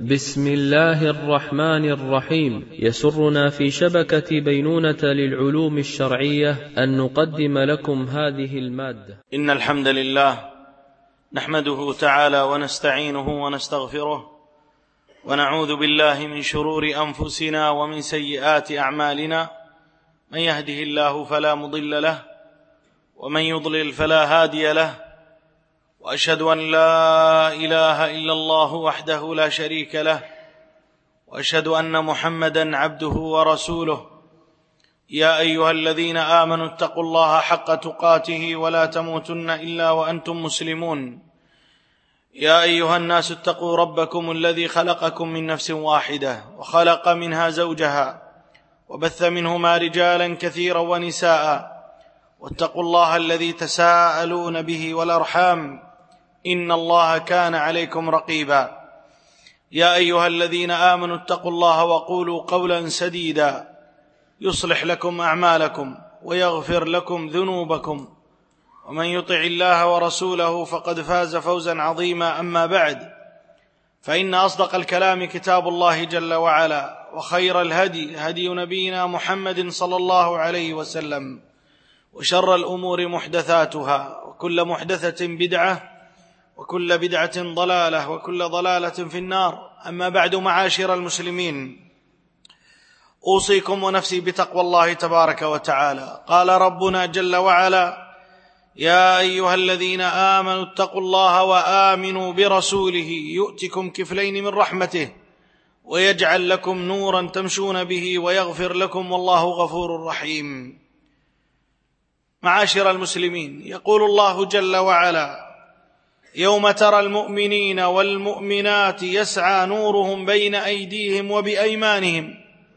بسم الله الرحمن الرحيم. يسرنا في شبكة بينونة للعلوم الشرعية أن نقدم لكم هذه المادة. إن الحمد لله نحمده تعالى ونستعينه ونستغفره ونعوذ بالله من شرور أنفسنا ومن سيئات أعمالنا، من يهده الله فلا مضل له ومن يضلل فلا هادي له، وأشهد أن لا إله إلا الله وحده لا شريك له، وأشهد أن محمدًا عبده ورسوله. يا أيها الذين آمنوا اتقوا الله حق تقاته ولا تموتن إلا وأنتم مسلمون. يا أيها الناس اتقوا ربكم الذي خلقكم من نفس واحدة وخلق منها زوجها وبث منهما رجالا كثيرا ونساء، واتقوا الله الذي تساءلون به والأرحام إن الله كان عليكم رقيبا. يا أيها الذين آمنوا اتقوا الله وقولوا قولا سديدا يصلح لكم أعمالكم ويغفر لكم ذنوبكم، ومن يطع الله ورسوله فقد فاز فوزا عظيما. أما بعد، فإن أصدق الكلام كتاب الله جل وعلا، وخير الهدي هدي نبينا محمد صلى الله عليه وسلم، وشر الأمور محدثاتها، وكل محدثة بدعة، وكل بدعة ضلالة، وكل ضلالة في النار. أما بعد، معاشر المسلمين، أوصيكم ونفسي بتقوى الله تبارك وتعالى. قال ربنا جل وعلا: يا أيها الذين آمنوا اتقوا الله وآمنوا برسوله يؤتكم كفلين من رحمته ويجعل لكم نورا تمشون به ويغفر لكم والله غفور رحيم. معاشر المسلمين، يقول الله جل وعلا: يوم ترى المؤمنين والمؤمنات يسعى نورهم بين أيديهم وبأيمانهم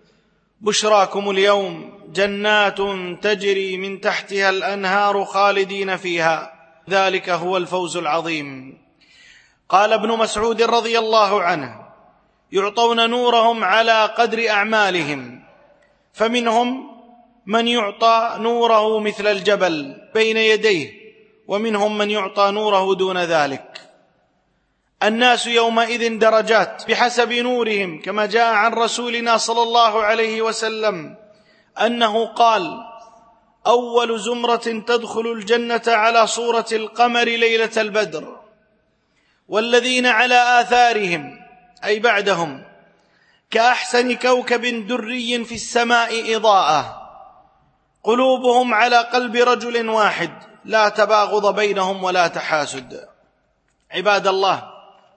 بشراكم اليوم جنات تجري من تحتها الأنهار خالدين فيها ذلك هو الفوز العظيم. قال ابن مسعود رضي الله عنه: يعطون نورهم على قدر أعمالهم، فمنهم من يعطى نوره مثل الجبل بين يديه، ومنهم من يعطى نوره دون ذلك. الناس يومئذ درجات بحسب نورهم، كما جاء عن رسولنا صلى الله عليه وسلم أنه قال: أول زمرة تدخل الجنة على صورة القمر ليلة البدر، والذين على آثارهم أي بعدهم كأحسن كوكب دري في السماء إضاءة، قلوبهم على قلب رجل واحد، لا تباغض بينهم ولا تحاسد. عباد الله،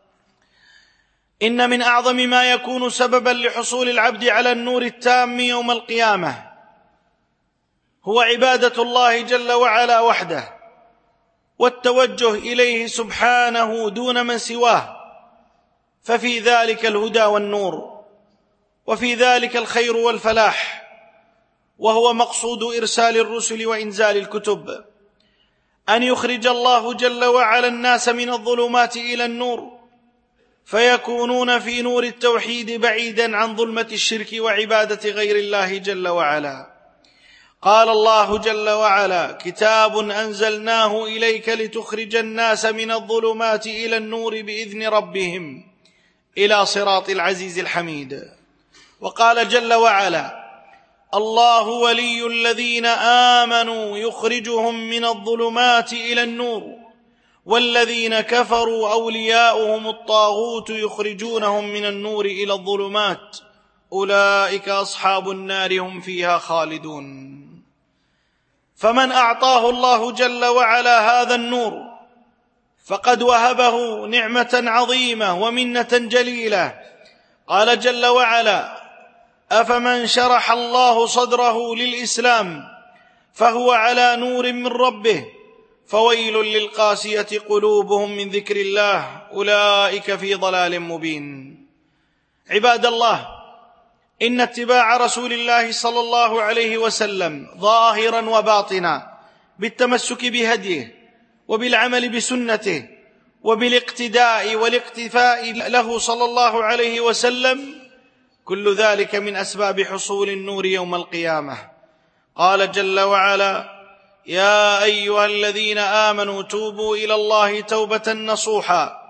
إن من أعظم ما يكون سببا لحصول العبد على النور التام يوم القيامة هو عبادة الله جل وعلا وحده، والتوجه إليه سبحانه دون من سواه، ففي ذلك الهدى والنور، وفي ذلك الخير والفلاح، وهو مقصود إرسال الرسل وإنزال الكتب، أن يخرج الله جل وعلا الناس من الظلمات إلى النور، فيكونون في نور التوحيد بعيدا عن ظلمة الشرك وعبادة غير الله جل وعلا. قال الله جل وعلا: كتاب أنزلناه إليك لتخرج الناس من الظلمات إلى النور بإذن ربهم إلى صراط العزيز الحميد. وقال جل وعلا: الله ولي الذين آمنوا يخرجهم من الظلمات إلى النور، والذين كفروا أولياؤهم الطاغوت يخرجونهم من النور إلى الظلمات أولئك أصحاب النار هم فيها خالدون. فمن أعطاه الله جل وعلا هذا النور فقد وهبه نعمة عظيمة ومنة جليلة. قال جل وعلا: أفمن شرح الله صدره للإسلام فهو على نور من ربه فويل للقاسية قلوبهم من ذكر الله أولئك في ضلال مبين. عباد الله، إن اتباع رسول الله صلى الله عليه وسلم ظاهرا وباطنا بالتمسك بهديه وبالعمل بسنته وبالاقتداء والاقتفاء له صلى الله عليه وسلم، كل ذلك من أسباب حصول النور يوم القيامة. قال جل وعلا: يا أيها الذين آمنوا توبوا إلى الله توبة نصوحا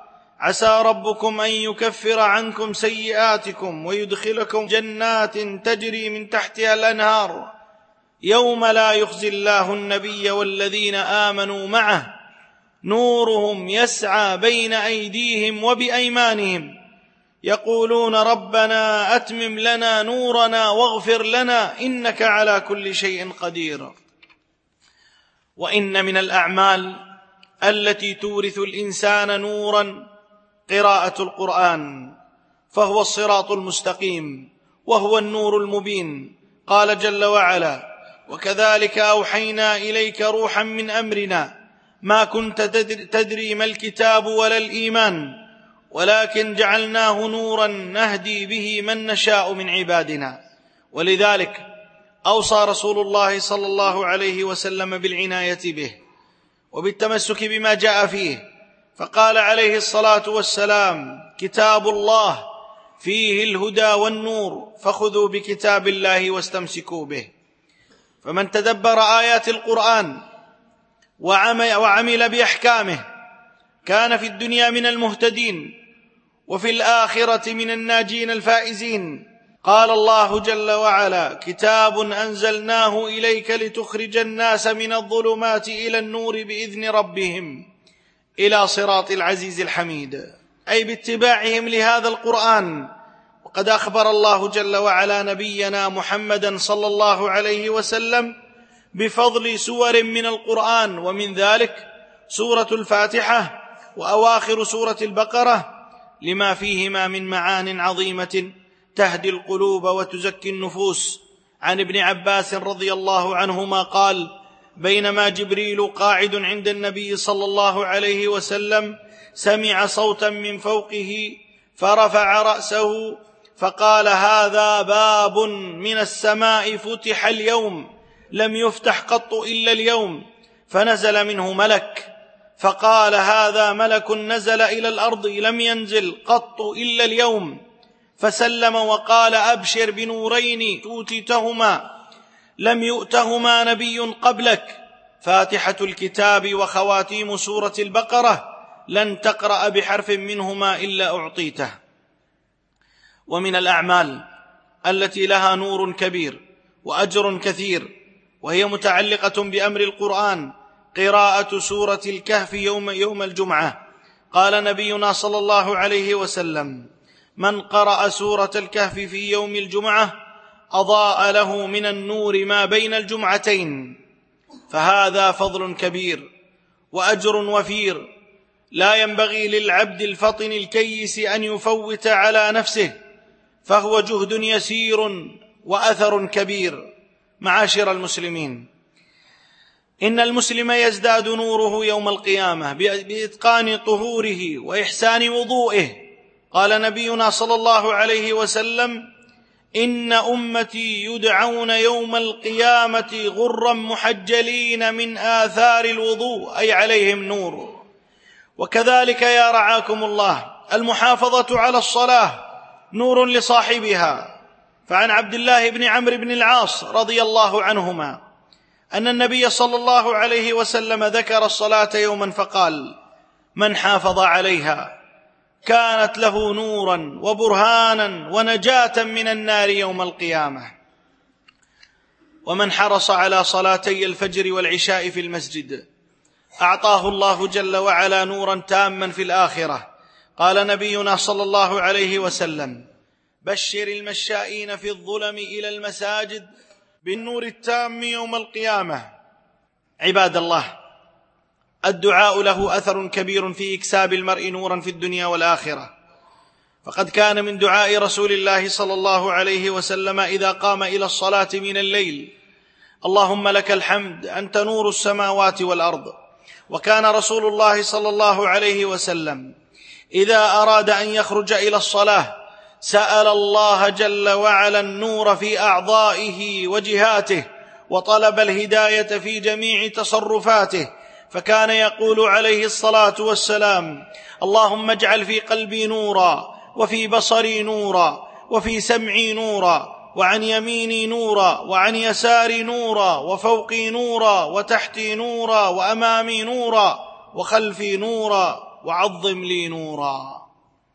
عسى ربكم أن يكفر عنكم سيئاتكم ويدخلكم جنات تجري من تحتها الأنهار يوم لا يخزي الله النبي والذين آمنوا معه نورهم يسعى بين أيديهم وبأيمانهم يقولون ربنا أتمم لنا نورنا واغفر لنا إنك على كل شيء قدير. وإن من الأعمال التي تورث الإنسان نورا قراءة القرآن، فهو الصراط المستقيم وهو النور المبين. قال جل وعلا: وكذلك أوحينا إليك روحا من أمرنا ما كنت تدري ما الكتاب ولا الإيمان ولكن جعلناه نورا نهدي به من نشاء من عبادنا. ولذلك أوصى رسول الله صلى الله عليه وسلم بالعناية به وبالتمسك بما جاء فيه، فقال عليه الصلاة والسلام: كتاب الله فيه الهدى والنور فخذوا بكتاب الله واستمسكوا به. فمن تدبر آيات القرآن وعمل بأحكامه كان في الدنيا من المهتدين وفي الآخرة من الناجين الفائزين. قال الله جل وعلا: كتاب أنزلناه إليك لتخرج الناس من الظلمات إلى النور بإذن ربهم إلى صراط العزيز الحميد، أي باتباعهم لهذا القرآن. وقد أخبر الله جل وعلا نبينا محمدا صلى الله عليه وسلم بفضل سور من القرآن، ومن ذلك سورة الفاتحة وأواخر سورة البقرة، لما فيهما من معان عظيمة تهدي القلوب وتزكي النفوس. عن ابن عباس رضي الله عنهما قال: بينما جبريل قاعد عند النبي صلى الله عليه وسلم سمع صوتا من فوقه فرفع رأسه فقال: هذا باب من السماء فتح اليوم لم يفتح قط إلا اليوم. فنزل منه ملك فقال: هذا ملك نزل إلى الأرض لم ينزل قط إلا اليوم. فسلم وقال: أبشر بنورين أوتيتهما لم يؤتهما نبي قبلك، فاتحة الكتاب وخواتيم سورة البقرة، لن تقرأ بحرف منهما إلا أعطيته. ومن الأعمال التي لها نور كبير وأجر كثير وهي متعلقة بأمر القرآن قراءة سورة الكهف يوم الجمعة. قال نبينا صلى الله عليه وسلم: من قرأ سورة الكهف في يوم الجمعة أضاء له من النور ما بين الجمعتين. فهذا فضل كبير وأجر وفير لا ينبغي للعبد الفطن الكيس أن يفوت على نفسه، فهو جهد يسير وأثر كبير. معاشر المسلمين، إن المسلم يزداد نوره يوم القيامة بإتقان طهوره وإحسان وضوئه. قال نبينا صلى الله عليه وسلم: إن أمتي يدعون يوم القيامة غرا محجلين من آثار الوضوء، أي عليهم نور. وكذلك يا رعاكم الله المحافظة على الصلاة نور لصاحبها. فعن عبد الله بن عمرو بن العاص رضي الله عنهما أن النبي صلى الله عليه وسلم ذكر الصلاة يوما فقال: من حافظ عليها كانت له نورا وبرهانا ونجاة من النار يوم القيامة. ومن حرص على صلاتي الفجر والعشاء في المسجد أعطاه الله جل وعلا نورا تاما في الآخرة. قال نبينا صلى الله عليه وسلم: بشر المشائين في الظلم إلى المساجد بالنور التام يوم القيامة. عباد الله، الدعاء له أثر كبير في إكساب المرء نورا في الدنيا والآخرة، فقد كان من دعاء رسول الله صلى الله عليه وسلم إذا قام إلى الصلاة من الليل: اللهم لك الحمد أنت نور السماوات والأرض. وكان رسول الله صلى الله عليه وسلم إذا أراد أن يخرج إلى الصلاة سأل الله جل وعلا النور في أعضائه وجهاته وطلب الهداية في جميع تصرفاته، فكان يقول عليه الصلاة والسلام: اللهم اجعل في قلبي نورا وفي بصري نورا وفي سمعي نورا وعن يميني نورا وعن يساري نورا وفوقي نورا وتحتي نورا وأمامي نورا وخلفي نورا وعظم لي نورا.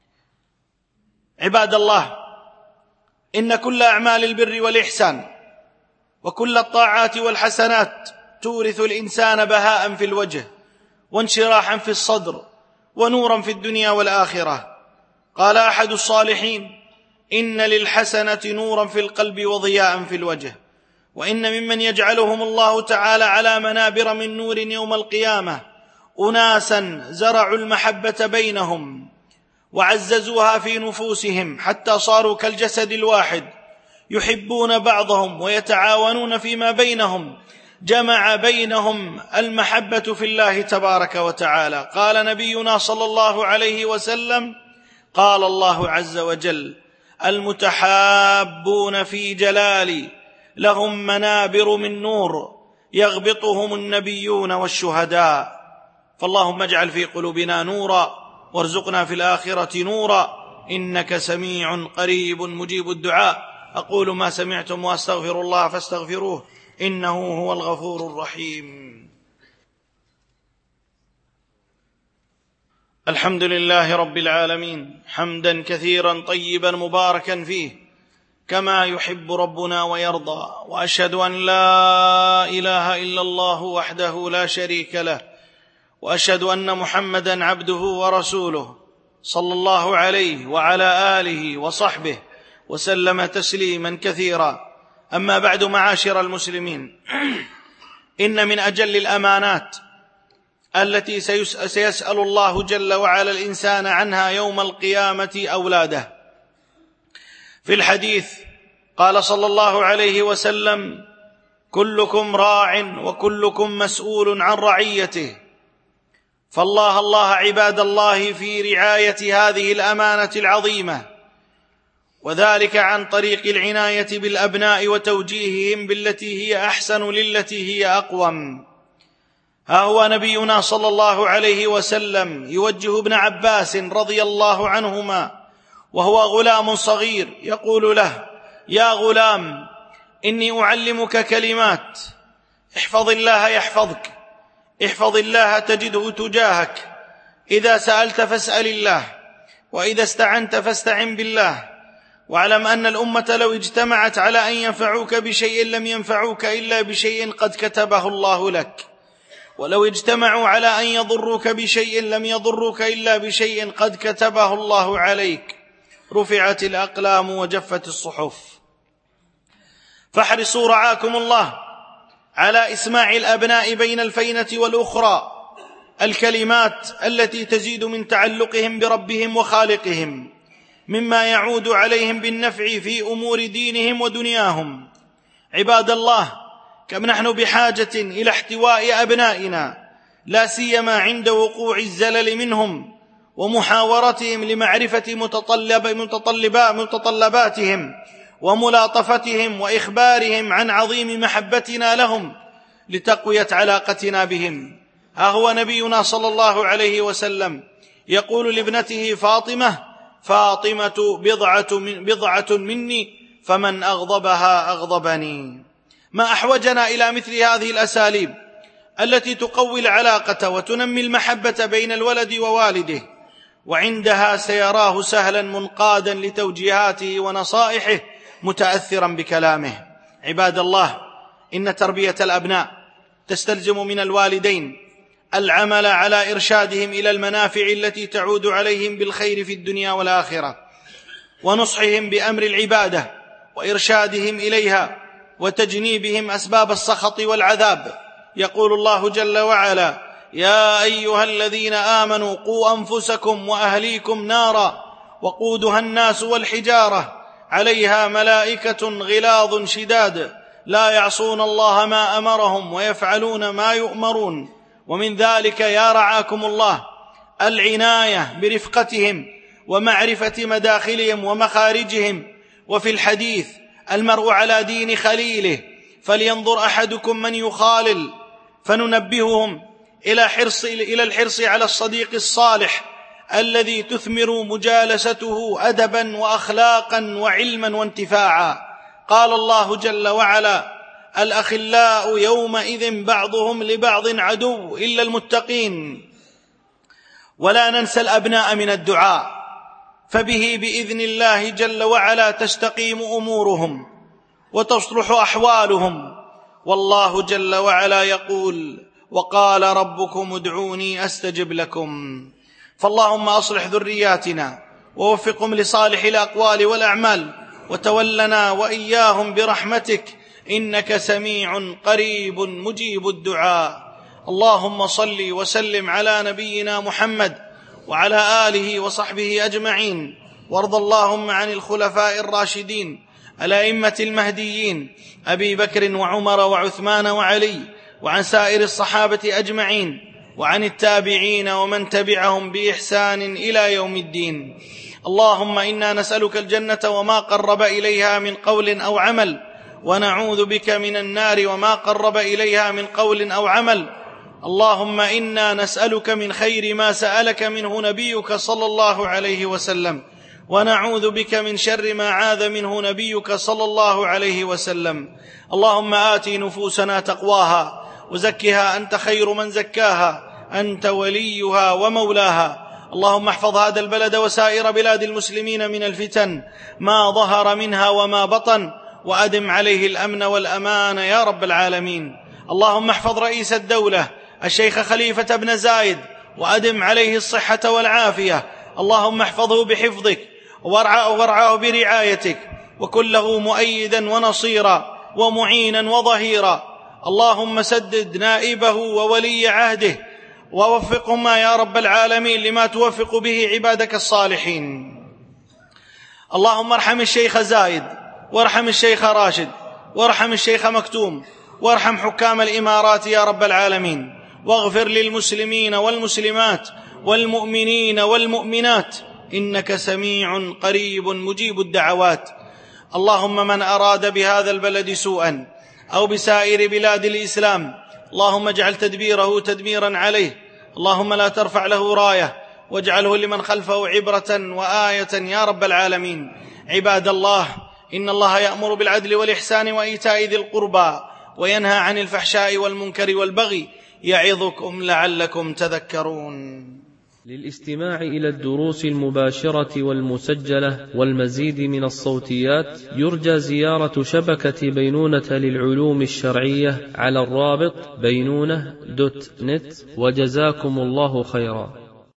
عباد الله، إن كل أعمال البر والإحسان وكل الطاعات والحسنات تورث الإنسان بهاء في الوجه وانشراحا في الصدر ونورا في الدنيا والآخرة. قال أحد الصالحين: إن للحسنة نورا في القلب وضياء في الوجه. وإن ممن يجعلهم الله تعالى على منابر من نور يوم القيامة أناسا زرعوا المحبة بينهم وعززوها في نفوسهم حتى صاروا كالجسد الواحد، يحبون بعضهم ويتعاونون فيما بينهم، جمع بينهم المحبة في الله تبارك وتعالى. قال نبينا صلى الله عليه وسلم: قال الله عز وجل: المتحابون في جلالي لهم منابر من نور يغبطهم النبيون والشهداء. فاللهم اجعل في قلوبنا نورا وارزقنا في الآخرة نورا، إنك سميع قريب مجيب الدعاء. أقول ما سمعتم وأستغفر الله فاستغفروه إنه هو الغفور الرحيم. الحمد لله رب العالمين، حمدا كثيرا طيبا مباركا فيه كما يحب ربنا ويرضى. وأشهد أن لا إله إلا الله وحده لا شريك له، وأشهد أن محمدا عبده ورسوله صلى الله عليه وعلى آله وصحبه وسلم تسليما كثيرا. أما بعد، معاشر المسلمين، إن من أجل الأمانات التي سيسأل الله جل وعلا الإنسان عنها يوم القيامة أولاده. في الحديث قال صلى الله عليه وسلم: كلكم راع وكلكم مسؤول عن رعيته. فالله الله عباد الله في رعاية هذه الأمانة العظيمة، وذلك عن طريق العناية بالأبناء وتوجيههم بالتي هي أحسن للتي هي أقوم. ها هو نبينا صلى الله عليه وسلم يوجه ابن عباس رضي الله عنهما وهو غلام صغير، يقول له: يا غلام، إني أعلمك كلمات، احفظ الله يحفظك، احفظ الله تجده تجاهك، إذا سألت فاسأل الله، وإذا استعنت فاستعن بالله. واعلم أن الأمة لو اجتمعت على أن ينفعوك بشيء لم ينفعوك إلا بشيء قد كتبه الله لك، ولو اجتمعوا على أن يضروك بشيء لم يضروك إلا بشيء قد كتبه الله عليك. رفعت الأقلام وجفت الصحف. فاحرصوا رعاكم الله على إسماع الأبناء بين الفينة والأخرى الكلمات التي تزيد من تعلقهم بربهم وخالقهم، مما يعود عليهم بالنفع في أمور دينهم ودنياهم. عباد الله، كم نحن بحاجة إلى احتواء أبنائنا، لا سيما عند وقوع الزلل منهم ومحاورتهم لمعرفة متطلباتهم وملاطفتهم وإخبارهم عن عظيم محبتنا لهم لتقوية علاقتنا بهم. ها هو نبينا صلى الله عليه وسلم يقول لابنته فاطمة: فاطمة بضعة مني، فمن أغضبها أغضبني. ما أحوجنا إلى مثل هذه الأساليب التي تقوي العلاقة وتنمي المحبة بين الولد ووالده، وعندها سيراه سهلا منقادا لتوجيهاته ونصائحه متأثرا بكلامه. عباد الله، إن تربية الأبناء تستلزم من الوالدين العمل على إرشادهم إلى المنافع التي تعود عليهم بالخير في الدنيا والآخرة، ونصحهم بأمر العبادة وإرشادهم إليها، وتجنيبهم أسباب السخط والعذاب. يقول الله جل وعلا: يا أيها الذين آمنوا قوا أنفسكم وأهليكم نارا وقودها الناس والحجارة عليها ملائكة غلاظ شداد لا يعصون الله ما أمرهم ويفعلون ما يؤمرون. ومن ذلك يا رعاكم الله العناية برفقتهم ومعرفة مداخلهم ومخارجهم. وفي الحديث: المرء على دين خليله، فلينظر أحدكم من يخالل. فننبههم إلى الحرص على الصديق الصالح الذي تثمر مجالسته أدبا وأخلاقا وعلما وانتفاعا. قال الله جل وعلا: الأخلاء يومئذ بعضهم لبعض عدو إلا المتقين. ولا ننسى الأبناء من الدعاء، فبه بإذن الله جل وعلا تستقيم أمورهم وتصلح أحوالهم. والله جل وعلا يقول: وقال ربكم ادعوني أستجب لكم. فاللهم أصلح ذرياتنا ووفقهم لصالح الأقوال والأعمال، وتولنا وإياهم برحمتك، إنك سميع قريب مجيب الدعاء. اللهم صل وسلم على نبينا محمد وعلى آله وصحبه أجمعين، وارض اللهم عن الخلفاء الراشدين الأئمة المهديين أبي بكر وعمر وعثمان وعلي، وعن سائر الصحابة أجمعين، وعن التابعين ومن تبعهم بإحسان إلى يوم الدين. اللهم إنا نسألك الجنة وما قرب إليها من قول أو عمل، ونعوذ بك من النار وما قرب إليها من قول أو عمل. اللهم إنا نسألك من خير ما سألك منه نبيك صلى الله عليه وسلم، ونعوذ بك من شر ما عاذ منه نبيك صلى الله عليه وسلم. اللهم آت نفوسنا تقواها وزكها أنت خير من زكاها، أنت وليها ومولاها. اللهم احفظ هذا البلد وسائر بلاد المسلمين من الفتن ما ظهر منها وما بطن، وأدم عليه الأمن والأمان يا رب العالمين. اللهم احفظ رئيس الدولة الشيخ خليفة بن زايد، وأدم عليه الصحة والعافية. اللهم احفظه بحفظك وارعاه برعايتك، وكن له مؤيدا ونصيرا ومعينا وظهيرا. اللهم سدد نائبه وولي عهده، ووفقهما يا رب العالمين لما توفق به عبادك الصالحين. اللهم ارحم الشيخ زايد، وارحم الشيخ راشد، وارحم الشيخ مكتوم، وارحم حكام الإمارات يا رب العالمين، واغفر للمسلمين والمسلمات والمؤمنين والمؤمنات، إنك سميع قريب مجيب الدعوات. اللهم من أراد بهذا البلد سوءا أو بسائر بلاد الإسلام، اللهم اجعل تدبيره تدميرا عليه. اللهم لا ترفع له راية، واجعله لمن خلفه عبرة وآية يا رب العالمين. عباد الله، إن الله يأمر بالعدل والإحسان وإيتاء ذي القربى، وينهى عن الفحشاء والمنكر والبغي، يعظكم لعلكم تذكرون. للاستماع إلى الدروس المباشرة والمسجلة والمزيد من الصوتيات، يرجى زيارة شبكة بينونة للعلوم الشرعية على الرابط بينونة.net. وجزاكم الله خيرا.